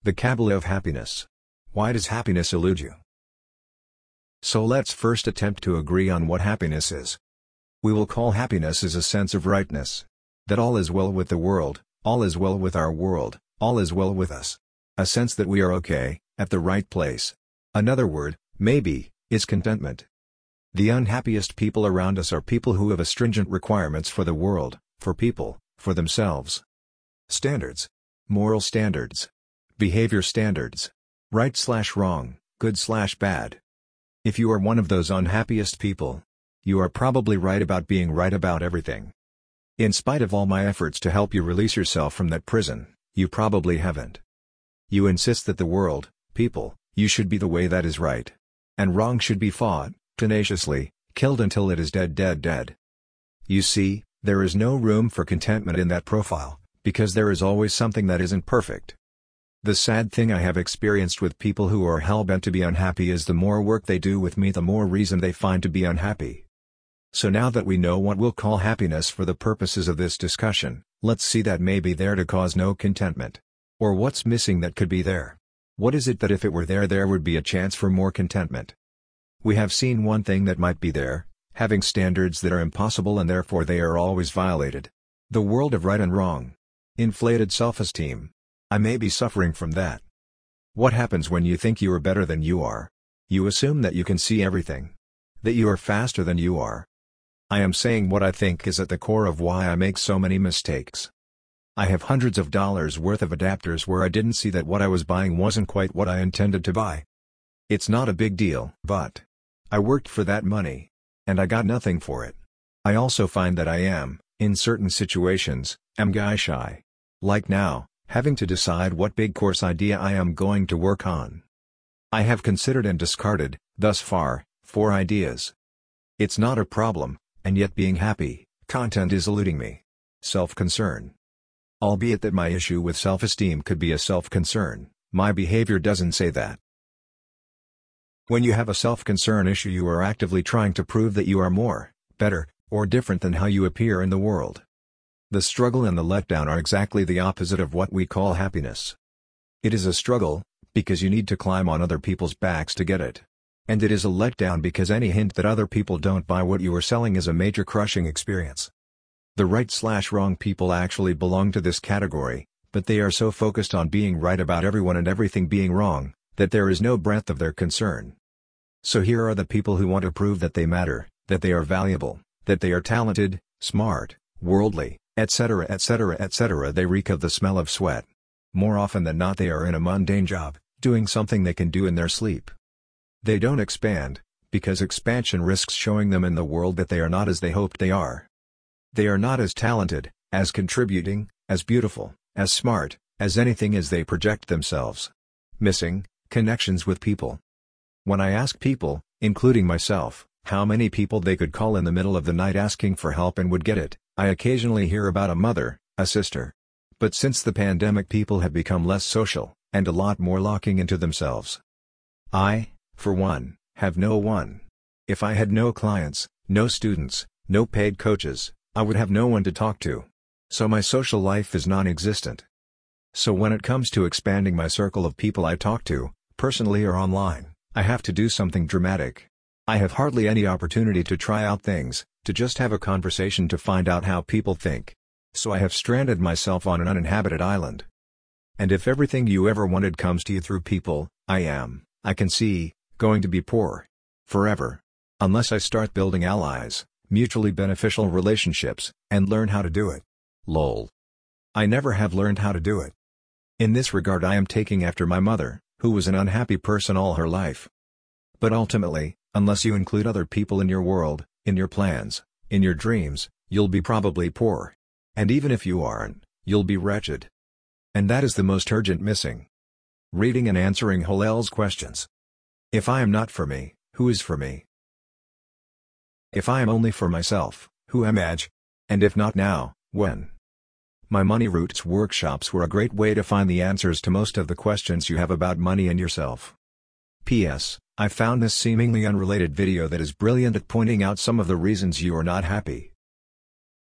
The Kabbalah of happiness. Why does happiness elude you? So let's first attempt to agree on what happiness is. We will call happiness as a sense of rightness. That all is well with the world, all is well with our world, all is well with us. A sense that we are okay, at the right place. Another word, maybe, is contentment. The unhappiest people around us are people who have stringent requirements for the world, for people, for themselves. Standards. Moral standards. Behavior standards. Right/wrong, good/bad. If you are one of those unhappiest people, you are probably right about being right about everything. In spite of all my efforts to help you release yourself from that prison, you probably haven't. You insist that the world, people, you should be the way that is right. And wrong should be fought, tenaciously, killed until it is dead. You see, there is no room for contentment in that profile, because there is always something that isn't perfect. The sad thing I have experienced with people who are hell-bent to be unhappy is the more work they do with me, the more reason they find to be unhappy. So now that we know what we'll call happiness for the purposes of this discussion, let's see that may be there to cause no contentment. Or what's missing that could be there. What is it that if it were there would be a chance for more contentment? We have seen one thing that might be there, having standards that are impossible and therefore they are always violated. The world of right and wrong. Inflated self-esteem. I may be suffering from that. What happens when you think you are better than you are? You assume that you can see everything. That you are faster than you are. I am saying what I think is at the core of why I make so many mistakes. I have hundreds of dollars worth of adapters where I didn't see that what I was buying wasn't quite what I intended to buy. It's not a big deal, but I worked for that money. And I got nothing for it. I also find that I am, in certain situations, guy shy. Like now, having to decide what big course idea I am going to work on. I have considered and discarded, thus far, 4 ideas. It's not a problem, and yet being happy, content is eluding me. Self-concern. Albeit that my issue with self-esteem could be a self-concern, my behavior doesn't say that. When you have a self-concern issue, you are actively trying to prove that you are more, better, or different than how you appear in the world. The struggle and the letdown are exactly the opposite of what we call happiness. It is a struggle, because you need to climb on other people's backs to get it. And it is a letdown because any hint that other people don't buy what you are selling is a major crushing experience. The right/wrong people actually belong to this category, but they are so focused on being right about everyone and everything being wrong, that there is no breadth of their concern. So here are the people who want to prove that they matter, that they are valuable, that they are talented, smart, worldly, etc. They reek of the smell of sweat. More often than not they are in a mundane job, doing something they can do in their sleep. They don't expand, because expansion risks showing them in the world that they are not as they hoped they are. They are not as talented, as contributing, as beautiful, as smart, as anything as they project themselves. Missing connections with people. When I ask people, including myself, how many people they could call in the middle of the night asking for help and would get it, I occasionally hear about a mother, a sister. But since the pandemic, people have become less social, and a lot more locking into themselves. I, for one, have no one. If I had no clients, no students, no paid coaches, I would have no one to talk to. So my social life is non-existent. So when it comes to expanding my circle of people I talk to, personally or online, I have to do something dramatic. I have hardly any opportunity to try out things, to just have a conversation to find out how people think. So I have stranded myself on an uninhabited island. And if everything you ever wanted comes to you through people, I can see, going to be poor. Forever. Unless I start building allies, mutually beneficial relationships, and learn how to do it. Lol. I never have learned how to do it. In this regard I am taking after my mother, who was an unhappy person all her life. But ultimately, unless you include other people in your world, in your plans, in your dreams, you'll be probably poor. And even if you aren't, you'll be wretched. And that is the most urgent missing. Reading and answering Hillel's questions. If I am not for me, who is for me? If I am only for myself, who am I? And if not now, when? My Money Roots workshops were a great way to find the answers to most of the questions you have about money and yourself. P.S. I found this seemingly unrelated video that is brilliant at pointing out some of the reasons you are not happy.